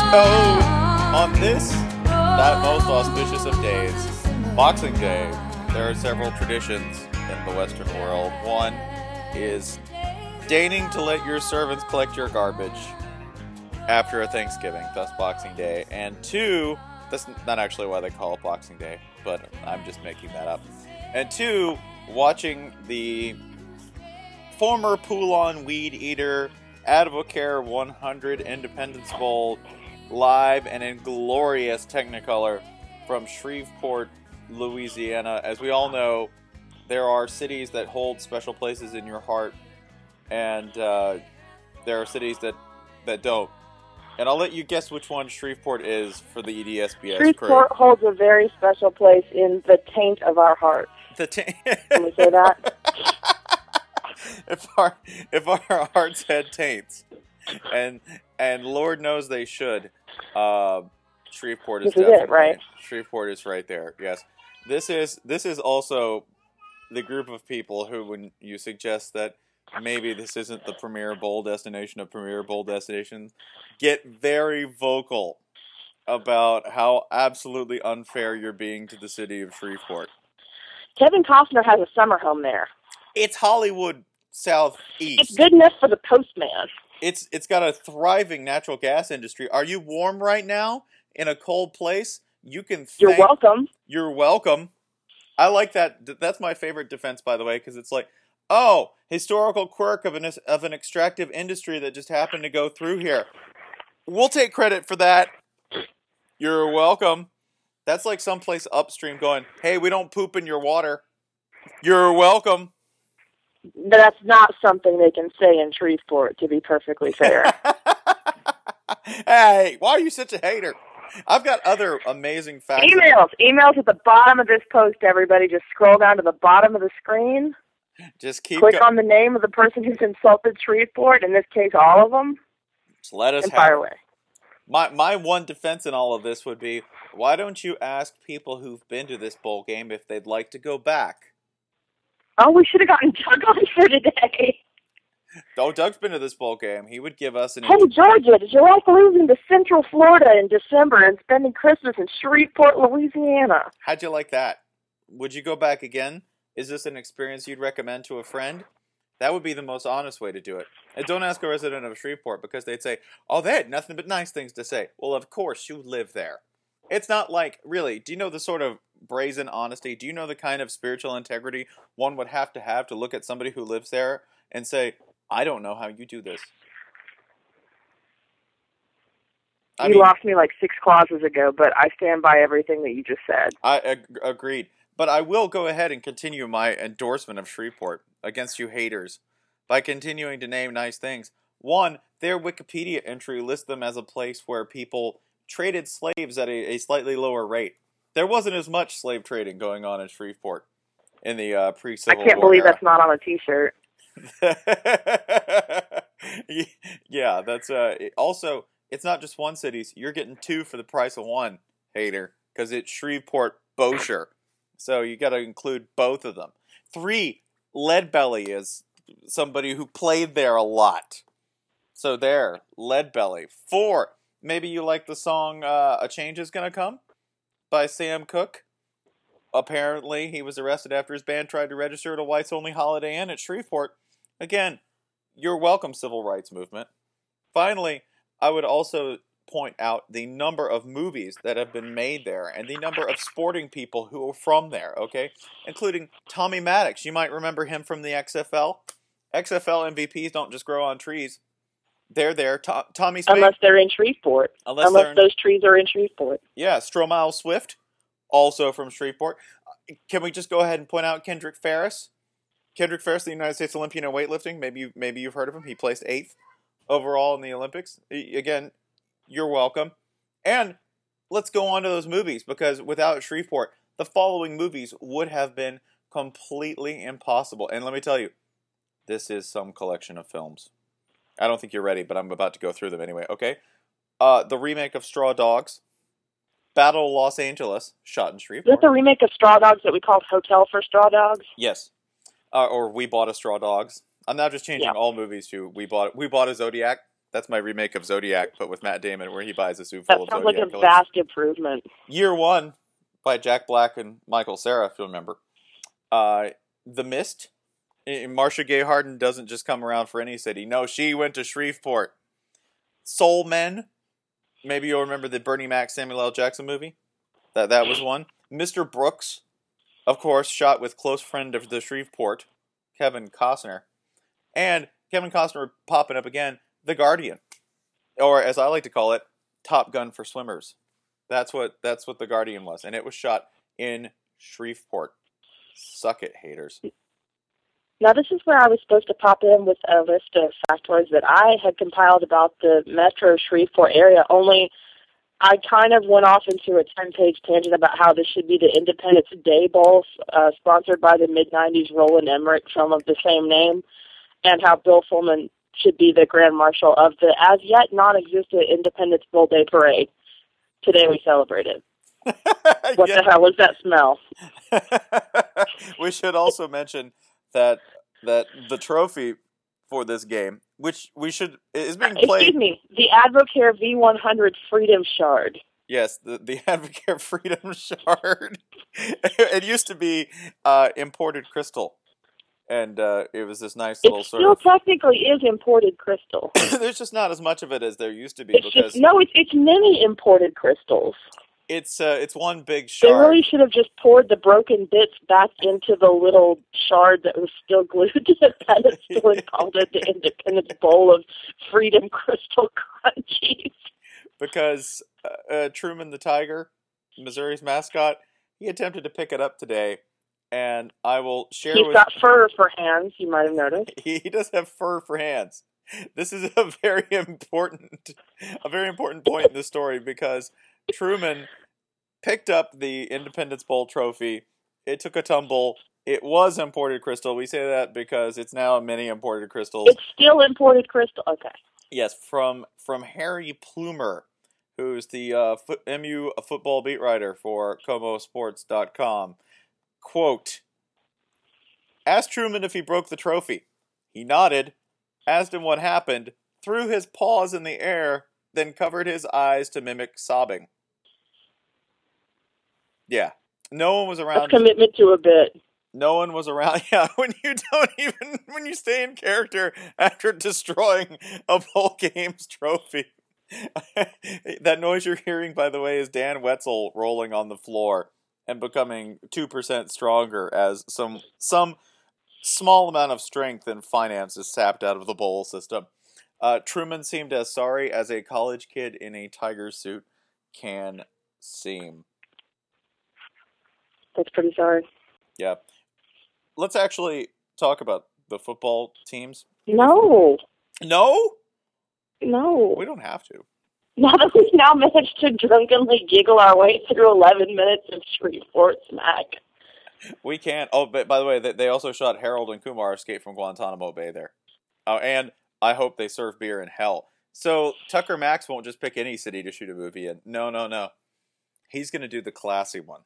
So, on this, that most auspicious of days, Boxing Day, there are several traditions in the Western world. One is deigning to let your servants collect your garbage after a Thanksgiving, thus Boxing Day. And two, that's not actually why they call it Boxing Day, but I'm just making that up. And two, watching the former Poulon Weed Eater Advocare 100 Independence Bowl live and in glorious Technicolor from Shreveport, Louisiana. As we all know, there are cities that hold special places in your heart, and there are cities that don't. And I'll let you guess which one Shreveport is for the EDSBS Shreveport holds a very special place in the taint of our hearts. The taint. Can we say that? If our hearts had taints, and Lord knows they should, Shreveport is definitely right. Shreveport is right there. Yes, this is also the group of people who, when you suggest that maybe this isn't the premier bowl destination of premier bowl destinations, get very vocal about how absolutely unfair you're being to the city of Shreveport. Kevin Costner has a summer home there. It's Hollywood Southeast. It's good enough for the postman. It's got a thriving natural gas industry. Are you warm right now in a cold place? You're welcome. You're welcome. I like that. That's my favorite defense, by the way, because it's like, oh, historical quirk of an extractive industry that just happened to go through here. We'll take credit for that. You're welcome. That's like someplace upstream going, hey, we don't poop in your water. You're welcome. That's not something they can say in Shreveport, to be perfectly fair. Hey, why are you such a hater? I've got other amazing facts. Emails at the bottom of this post, everybody. Just scroll down to the bottom of the screen. Just click on the name of the person who's insulted Shreveport, in this case, all of them. Just let us and fire away. My one defense in all of this would be, why don't you ask people who've been to this bowl game if they'd like to go back? Oh, we should have gotten Doug on for today. Oh, Doug's been to this bowl game. He would give us an... Hey, Georgia, did you like losing to Central Florida in December and spending Christmas in Shreveport, Louisiana? How'd you like that? Would you go back again? Is this an experience you'd recommend to a friend? That would be the most honest way to do it. And don't ask a resident of Shreveport, because they'd say, oh, they had nothing but nice things to say. Well, of course, you live there. It's not like, really, do you know the sort of brazen honesty? Do you know the kind of spiritual integrity one would have to look at somebody who lives there and say, I don't know how you do this? You lost me like 6 clauses ago, but I stand by everything that you just said. I agreed. But I will go ahead and continue my endorsement of Shreveport against you haters by continuing to name nice things. One, their Wikipedia entry lists them as a place where people traded slaves at a slightly lower rate. There wasn't as much slave trading going on in Shreveport in the pre-Civil War. I can't believe that's not on a T-shirt. Yeah, that's also, it's not just one city. You're getting 2 for the price of 1, hater, because it's Shreveport Bossier. So you got to include both of them. 3, Leadbelly is somebody who played there a lot. So there, Leadbelly. 4, maybe you like the song A Change Is Gonna Come by Sam Cooke. Apparently, he was arrested after his band tried to register at a whites-only Holiday Inn at Shreveport. Again, you're welcome, civil rights movement. Finally, I would also point out the number of movies that have been made there and the number of sporting people who are from there, okay? Including Tommy Maddox. You might remember him from the XFL. XFL MVPs don't just grow on trees. They're there. Tommy Smith. Unless they're in Shreveport. Unless those trees are in Shreveport. Yeah, Stromile Swift, also from Shreveport. Can we just go ahead and point out Kendrick Ferris? Kendrick Ferris, the United States Olympian in weightlifting. Maybe you've heard of him. He placed 8th overall in the Olympics. Again, you're welcome. And let's go on to those movies, because without Shreveport, the following movies would have been completely impossible. And let me tell you, this is some collection of films. I don't think you're ready, but I'm about to go through them anyway, okay? The remake of Straw Dogs. Battle of Los Angeles, shot in Shreveport. Is that the remake of Straw Dogs that we called Hotel for Straw Dogs? Yes. Or We Bought a Straw Dogs. I'm now just changing all movies to We Bought a Zodiac. That's my remake of Zodiac, but with Matt Damon, where he buys a suit That full of sounds like Zodiac a killers. vast improvement. Year One by Jack Black and Michael Cera, if you remember. The Mist. Marcia Gay Harden doesn't just come around for any city. No, she went to Shreveport. Soul Men. Maybe you'll remember the Bernie Mac Samuel L. Jackson movie. That was one. Mr. Brooks, of course, shot with close friend of the Shreveport, Kevin Costner. And Kevin Costner popping up again, The Guardian. Or as I like to call it, Top Gun for Swimmers. That's what The Guardian was. And it was shot in Shreveport. Suck it, haters. Now, this is where I was supposed to pop in with a list of factoids that I had compiled about the Metro Shreveport area, only I kind of went off into a 10-page tangent about how this should be the Independence Day Bowl, sponsored by the mid-'90s Roland Emmerich film of the same name, and how Bill Fullman should be the Grand Marshal of the as-yet non-existent Independence Bowl Day Parade. Today we celebrated. What the hell was that smell? We should also mention that the trophy for this game, which is being played. Excuse me, the Advocare V100 Freedom Shard. Yes, the Advocare Freedom Shard. It used to be imported crystal, and it was this nice little sort of. It still technically is imported crystal. There's just not as much of it as there used to be it's many imported crystals. It's one big shard. They really should have just poured the broken bits back into the little shard that was still glued to the pedestal and called it the Independence Bowl of Freedom Crystal Crunchies. Because Truman the Tiger, Missouri's mascot, he attempted to pick it up today, and I will share. He's got fur for hands. You might have noticed. He does have fur for hands. This is a very important point in the story because Truman picked up the Independence Bowl trophy. It took a tumble. It was imported crystal. We say that because it's now many imported crystals. It's still imported crystal. Okay. Yes, from Harry Plumer, who's the MU football beat writer for ComoSports.com. Quote, asked Truman if he broke the trophy. He nodded, asked him what happened, threw his paws in the air, then covered his eyes to mimic sobbing. Yeah. No one was around. That's commitment to a bit. No one was around. Yeah, when you stay in character after destroying a bowl game's trophy. That noise you're hearing, by the way, is Dan Wetzel rolling on the floor and becoming 2% stronger as some small amount of strength and finance is sapped out of the bowl system. Truman seemed as sorry as a college kid in a tiger suit can seem. That's pretty sorry. Yeah. Let's actually talk about the football teams. No. No? No. We don't have to. Now that we've now managed to drunkenly giggle our way through 11 minutes of Shreveport smack. We can't. Oh, but by the way, they also shot Harold and Kumar Escape from Guantanamo Bay there. Oh, and I hope they serve beer in hell. So Tucker Max won't just pick any city to shoot a movie in. No. He's going to do the classy one.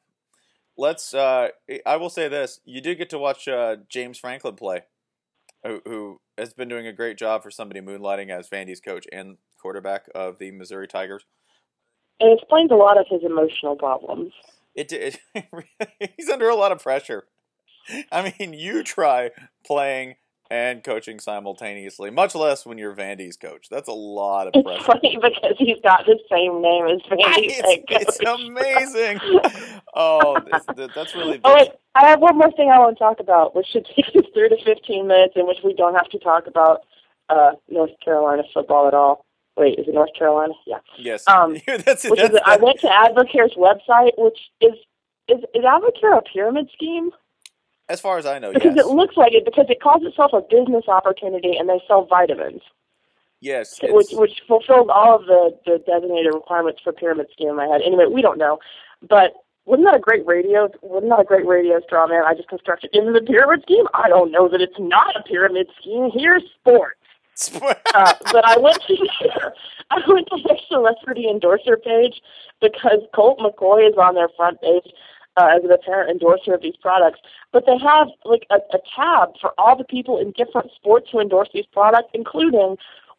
I will say this. You did get to watch James Franklin play, who has been doing a great job for somebody moonlighting as Vandy's coach and quarterback of the Missouri Tigers. It explains a lot of his emotional problems. He's under a lot of pressure. I mean, you try playing and coaching simultaneously, much less when you're Vandy's coach. That's a lot of pressure. It's funny because he's got the same name as Vandy's head coach. It's amazing. Oh, that's really... Oh, wait, I have one more thing I want to talk about, which should take us through to 15 minutes, in which we don't have to talk about North Carolina football at all. Wait, is it North Carolina? Yeah. Yes. I went to Advocare's website, which is Advocare a pyramid scheme? As far as I know, because yes. It looks like it, because it calls itself a business opportunity, and they sell vitamins. Yes. Which fulfills all of the designated requirements for pyramid scheme in my head. Anyway, we don't know. But wasn't that a great radio straw man I just constructed into the pyramid scheme? I don't know that it's not a pyramid scheme. Here's sports. But I went to their celebrity endorser page because Colt McCoy is on their front page as an apparent endorser of these products. But they have like a tab for all the people in different sports who endorse these products, including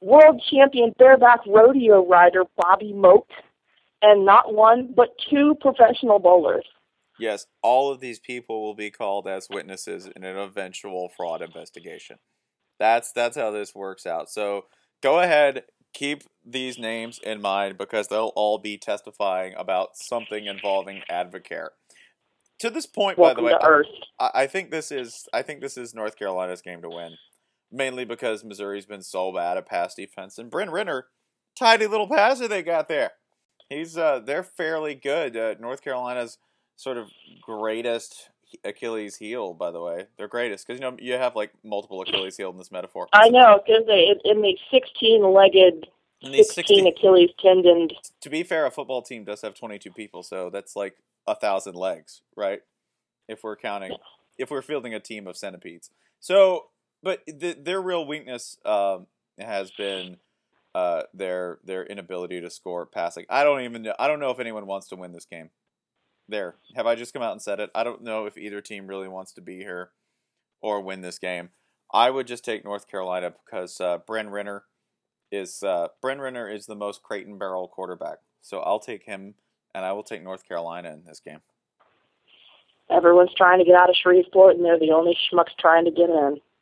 world champion bareback rodeo rider Bobby Moak, and not one, but 2 professional bowlers. Yes, all of these people will be called as witnesses in an eventual fraud investigation. That's how this works out. So go ahead, keep these names in mind because they'll all be testifying about something involving Advocare. To this point, by the Welcome way, to Earth. I think this is North Carolina's game to win, mainly because Missouri's been so bad at pass defense, and Bryn Renner, tiny little passer they got there. They're fairly good. North Carolina's sort of greatest Achilles heel, by the way. They're greatest because you have like multiple Achilles heel in this metaphor. I know, because in the 16-legged, 16 Achilles tendon. To be fair, a football team does have 22 people, so that's like 1,000 legs, right? If we're counting, if we're fielding a team of centipedes. So, but their real weakness has been their inability to score passing. I don't know if anyone wants to win this game. There, have I just come out and said it? I don't know if either team really wants to be here or win this game. I would just take North Carolina because Bryn Renner is the most crate and barrel quarterback. So I'll take him, and I will take North Carolina in this game. Everyone's trying to get out of Shreveport, and they're the only schmucks trying to get in.